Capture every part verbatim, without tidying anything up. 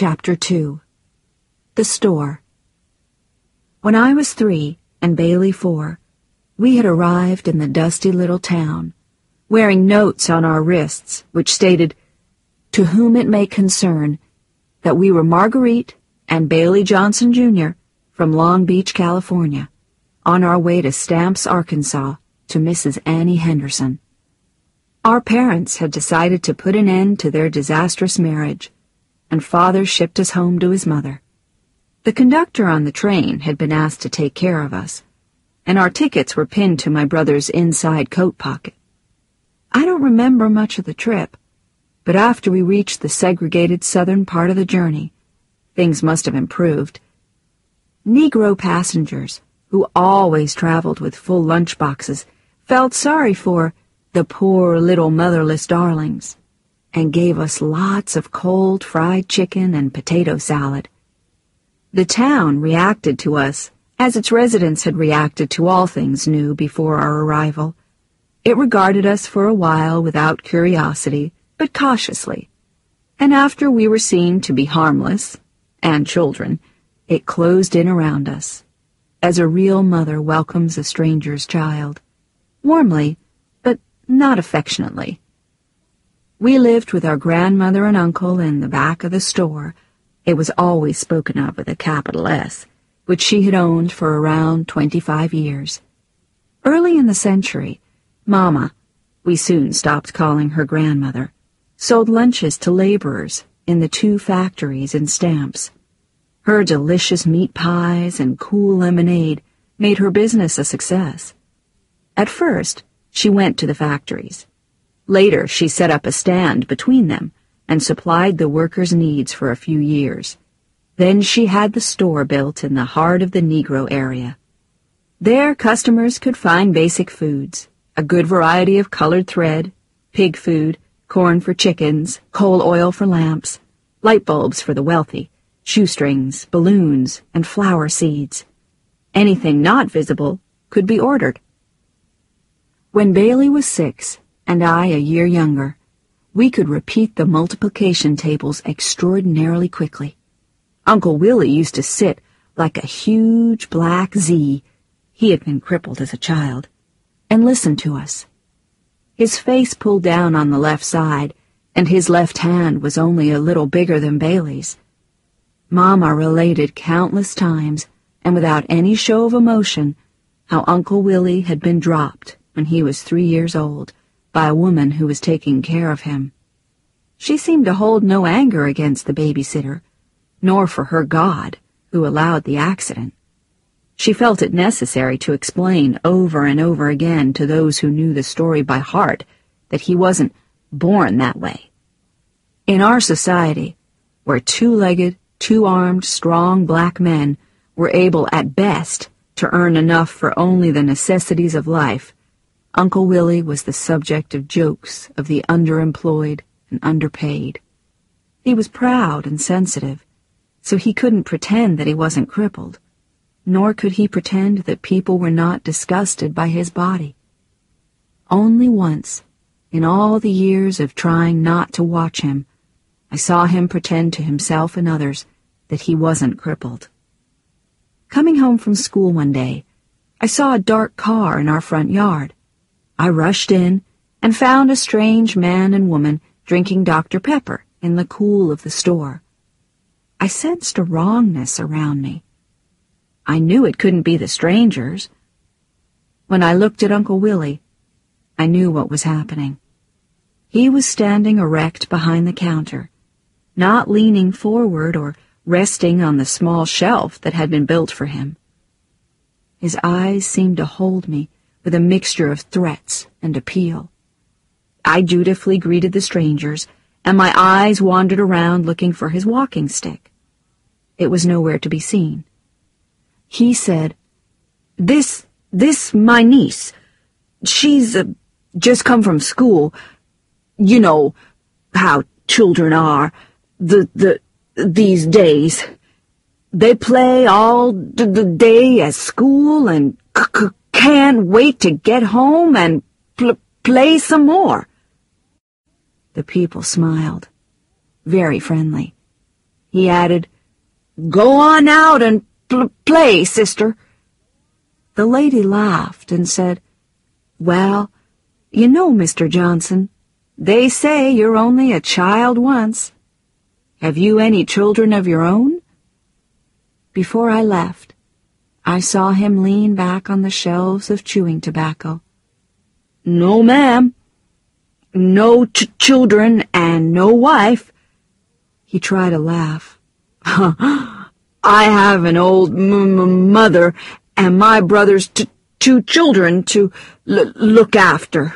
Chapter two. The Store. When I was three and Bailey four, we had arrived in the dusty little town, wearing notes on our wrists which stated, "To whom it may concern," that we were Marguerite and Bailey Johnson, Junior from Long Beach, California, on our way to Stamps, Arkansas, to Missus Annie Henderson. Our parents had decided to put an end to their disastrous marriage, and Father shipped us home to his mother. The conductor on the train had been asked to take care of us, and our tickets were pinned to my brother's inside coat pocket. I don't remember much of the trip, but after we reached the segregated southern part of the journey, things must have improved. Negro passengers, who always traveled with full lunch boxes, felt sorry for the poor little motherless darlings, and gave us lots of cold fried chicken and potato salad. The town reacted to us as its residents had reacted to all things new before our arrival. It regarded us for a while without curiosity, but cautiously, and after we were seen to be harmless, and children, it closed in around us, as a real mother welcomes a stranger's child, warmly, but not affectionately. We lived with our grandmother and uncle in the back of the store. It was always spoken of with a capital S, which she had owned for around twenty-five years. Early in the century, Mama, we soon stopped calling her grandmother, sold lunches to laborers in the two factories in Stamps. Her delicious meat pies and cool lemonade made her business a success. At first, she went to the factories. Later, she set up a stand between them and supplied the workers' needs for a few years. Then she had the store built in the heart of the Negro area. There, customers could find basic foods, a good variety of colored thread, pig food, corn for chickens, coal oil for lamps, light bulbs for the wealthy, shoestrings, balloons, and flower seeds. Anything not visible could be ordered. When Bailey was six, and I a year younger, we could repeat the multiplication tables extraordinarily quickly. Uncle Willie used to sit like a huge black Z, he had been crippled as a child, and listen to us. His face pulled down on the left side, and his left hand was only a little bigger than Bailey's. Mama related countless times, and without any show of emotion, how Uncle Willie had been dropped when he was three years old by a woman who was taking care of him. She seemed to hold no anger against the babysitter, nor for her God, who allowed the accident. She felt it necessary to explain over and over again to those who knew the story by heart that he wasn't born that way. In our society, where two-legged, two-armed, strong black men were able at best to earn enough for only the necessities of life, Uncle Willie was the subject of jokes of the underemployed and underpaid. He was proud and sensitive, so he couldn't pretend that he wasn't crippled, nor could he pretend that people were not disgusted by his body. Only once, in all the years of trying not to watch him, I saw him pretend to himself and others that he wasn't crippled. Coming home from school one day, I saw a dark car in our front yard. I rushed in and found a strange man and woman drinking Doctor Pepper in the cool of the store. I sensed a wrongness around me. I knew it couldn't be the strangers. When I looked at Uncle Willie, I knew what was happening. He was standing erect behind the counter, not leaning forward or resting on the small shelf that had been built for him. His eyes seemed to hold me with a mixture of threats and appeal. I dutifully greeted the strangers, and my eyes wandered around looking for his walking stick. It was nowhere to be seen. He said, This, this, my niece. She's uh, just come from school. You know how children are, the, the, these days. They play all the, the day at school and c- c- can't wait to get home and pl- play some more. The people smiled, very friendly. He added, "Go on out and pl- play, sister." The lady laughed and said, "Well, you know, Mister Johnson, they say you're only a child once. Have you any children of your own?" Before I left, I saw him lean back on the shelves of chewing tobacco. "No, ma'am. No ch- children and no wife." He tried to laugh. "I have an old m- m- mother and my brother's t- two children to l- look after."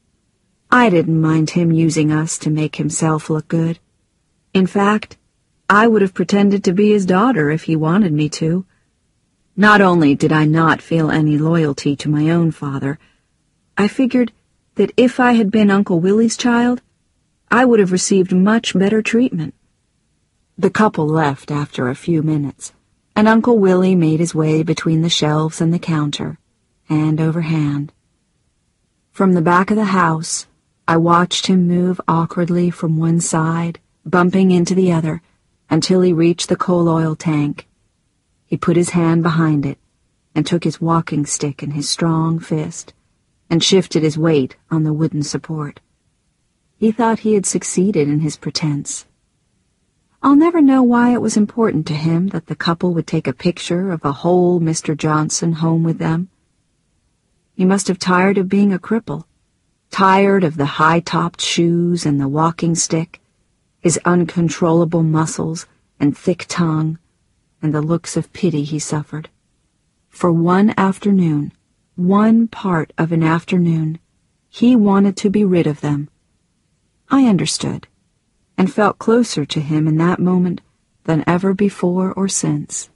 I didn't mind him using us to make himself look good. In fact, I would have pretended to be his daughter if he wanted me to. Not only did I not feel any loyalty to my own father, I figured that if I had been Uncle Willie's child, I would have received much better treatment. The couple left after a few minutes, and Uncle Willie made his way between the shelves and the counter, hand over hand. From the back of the house, I watched him move awkwardly from one side, bumping into the other, until he reached the coal oil tank. He put his hand behind it and took his walking stick in his strong fist and shifted his weight on the wooden support. He thought he had succeeded in his pretense. I'll never know why it was important to him that the couple would take a picture of a whole Mister Johnson home with them. He must have tired of being a cripple, tired of the high-topped shoes and the walking stick, his uncontrollable muscles and thick tongue, and the looks of pity he suffered. For one afternoon, one part of an afternoon, he wanted to be rid of them. I understood, and felt closer to him in that moment than ever before or since.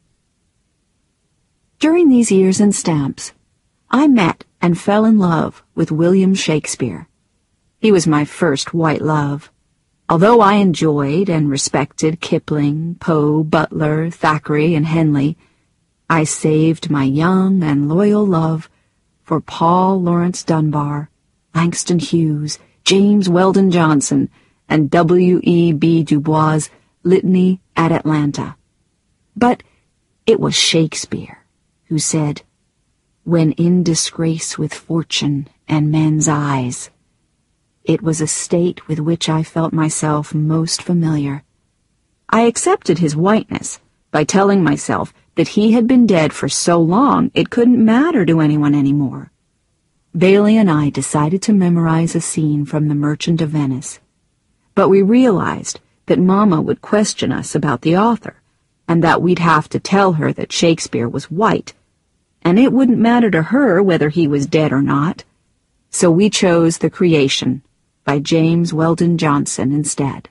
During these years in stamps, I met and fell in love with William Shakespeare. He was my first white love. Although I enjoyed and respected Kipling, Poe, Butler, Thackeray, and Henley, I saved my young and loyal love for Paul Laurence Dunbar, Langston Hughes, James Weldon Johnson, and W E B Du Bois' Litany at Atlanta. But it was Shakespeare who said, "When in disgrace with fortune and men's eyes." It was a state with which I felt myself most familiar. I accepted his whiteness by telling myself that he had been dead for so long it couldn't matter to anyone anymore. Bailey and I decided to memorize a scene from The Merchant of Venice, but we realized that Mama would question us about the author, and that we'd have to tell her that Shakespeare was white, and it wouldn't matter to her whether he was dead or not. So we chose The Creation by James Weldon Johnson instead.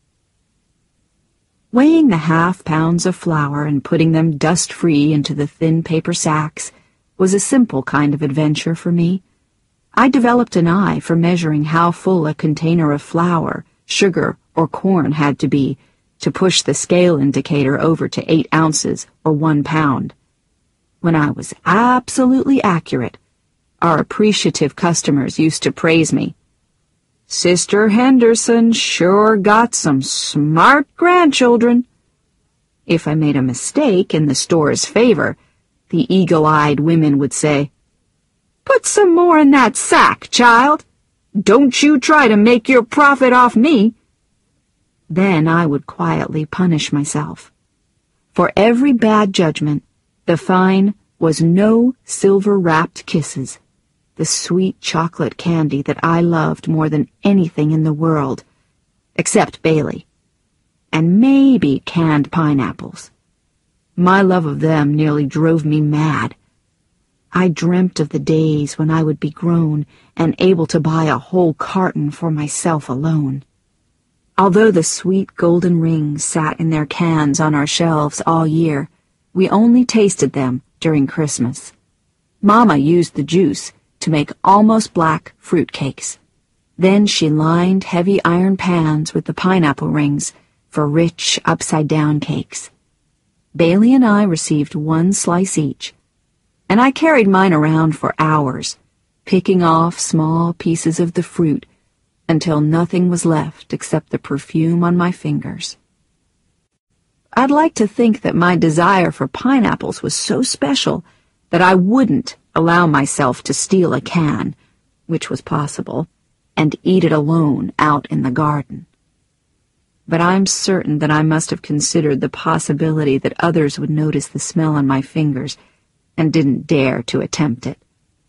Weighing the half pounds of flour and putting them dust-free into the thin paper sacks was a simple kind of adventure for me. I developed an eye for measuring how full a container of flour, sugar, or corn had to be to push the scale indicator over to eight ounces or one pound. When I was absolutely accurate, our appreciative customers used to praise me. "Sister Henderson sure got some smart grandchildren." If I made a mistake in the store's favor, the eagle-eyed women would say, "Put some more in that sack, child. Don't you try to make your profit off me." Then I would quietly punish myself. For every bad judgment, the fine was no silver-wrapped kisses, the sweet chocolate candy that I loved more than anything in the world, except Bailey, and maybe canned pineapples. My love of them nearly drove me mad. I dreamt of the days when I would be grown and able to buy a whole carton for myself alone. Although the sweet golden rings sat in their cans on our shelves all year, we only tasted them during Christmas. Mama used the juice to make almost black fruit cakes. Then she lined heavy iron pans with the pineapple rings for rich upside-down cakes. Bailey and I received one slice each, and I carried mine around for hours, picking off small pieces of the fruit until nothing was left except the perfume on my fingers. I'd like to think that my desire for pineapples was so special that I wouldn't allow myself to steal a can, which was possible, and eat it alone out in the garden. But I'm certain that I must have considered the possibility that others would notice the smell on my fingers and didn't dare to attempt it.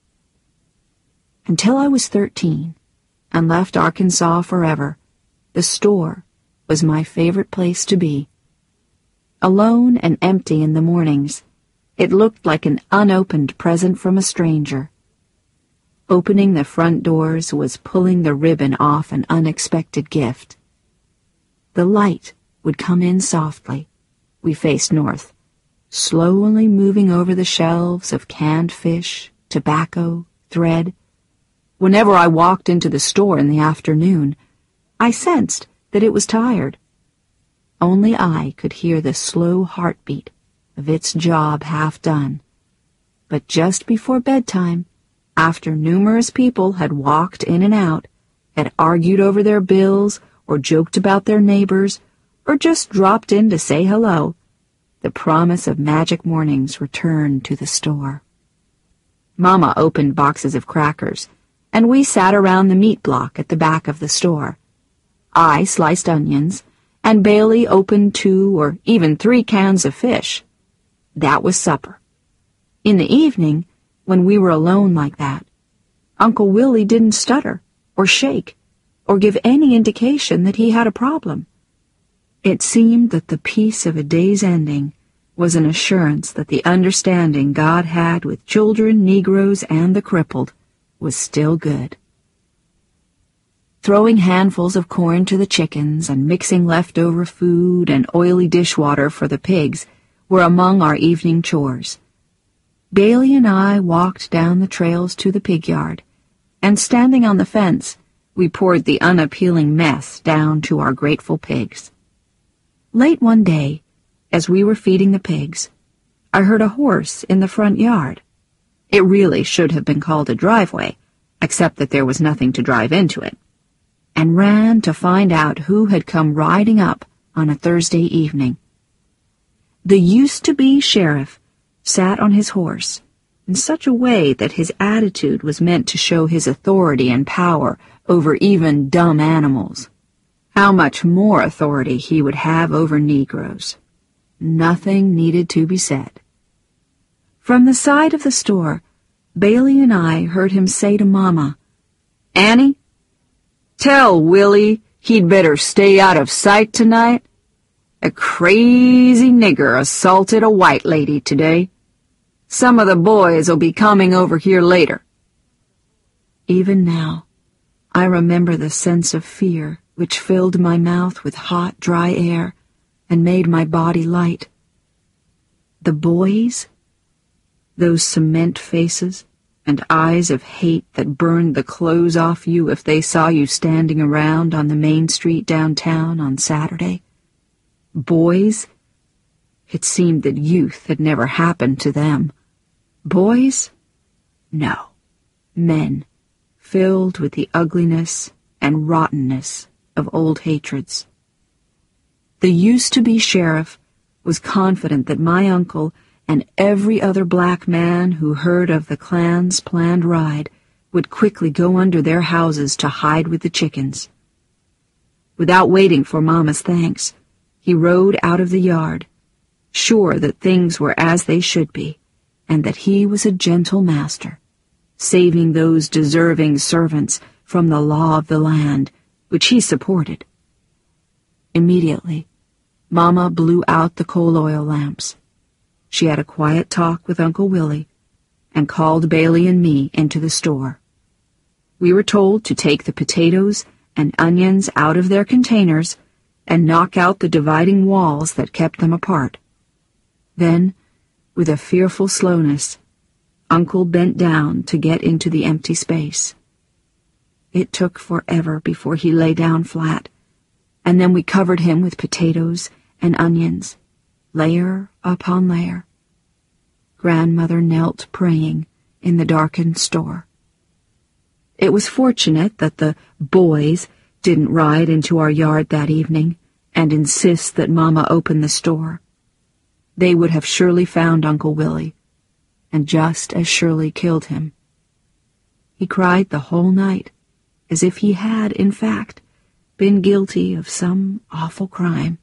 Until I was thirteen and left Arkansas forever, the store was my favorite place to be. Alone and empty in the mornings, it looked like an unopened present from a stranger. Opening the front doors was pulling the ribbon off an unexpected gift. The light would come in softly. We faced north, slowly moving over the shelves of canned fish, tobacco, thread. Whenever I walked into the store in the afternoon, I sensed that it was tired. Only I could hear the slow heartbeat of its job half done. But just before bedtime, after numerous people had walked in and out, had argued over their bills, or joked about their neighbors, or just dropped in to say hello, the promise of magic mornings returned to the store. Mama opened boxes of crackers, and we sat around the meat block at the back of the store. I sliced onions, and Bailey opened two or even three cans of fish. That was supper. In the evening, when we were alone like that, Uncle Willie didn't stutter or shake or give any indication that he had a problem. It seemed that the peace of a day's ending was an assurance that the understanding God had with children, Negroes, and the crippled was still good. Throwing handfuls of corn to the chickens and mixing leftover food and oily dishwater for the pigs were among our evening chores. Bailey and I walked down the trails to the pig yard, and standing on the fence, we poured the unappealing mess down to our grateful pigs. Late one day, as we were feeding the pigs, I heard a horse in the front yard. It really should have been called a driveway, except that there was nothing to drive into it, and ran to find out who had come riding up on a Thursday evening. The used-to-be sheriff sat on his horse in such a way that his attitude was meant to show his authority and power over even dumb animals. How much more authority he would have over Negroes. Nothing needed to be said. From the side of the store, Bailey and I heard him say to Mama, "Annie, tell Willie he'd better stay out of sight tonight. A crazy nigger assaulted a white lady today. Some of the boys will be coming over here later." Even now, I remember the sense of fear which filled my mouth with hot, dry air and made my body light. The boys? Those cement faces and eyes of hate that burned the clothes off you if they saw you standing around on the main street downtown on Saturday. Boys? It seemed that youth had never happened to them. Boys? No. Men, filled with the ugliness and rottenness of old hatreds. The used-to-be sheriff was confident that my uncle and every other black man who heard of the Klan's planned ride would quickly go under their houses to hide with the chickens. Without waiting for Mama's thanks, he rode out of the yard, sure that things were as they should be, and that he was a gentle master, saving those deserving servants from the law of the land, which he supported. Immediately, Mama blew out the coal oil lamps. She had a quiet talk with Uncle Willie and called Bailey and me into the store. We were told to take the potatoes and onions out of their containers and knock out the dividing walls that kept them apart. Then, with a fearful slowness, Uncle bent down to get into the empty space. It took forever before he lay down flat, and then we covered him with potatoes and onions, layer upon layer. Grandmother knelt praying in the darkened store. It was fortunate that the boys didn't ride into our yard that evening, and insist that Mama open the store. They would have surely found Uncle Willie, and just as surely killed him. He cried the whole night, as if he had, in fact, been guilty of some awful crime.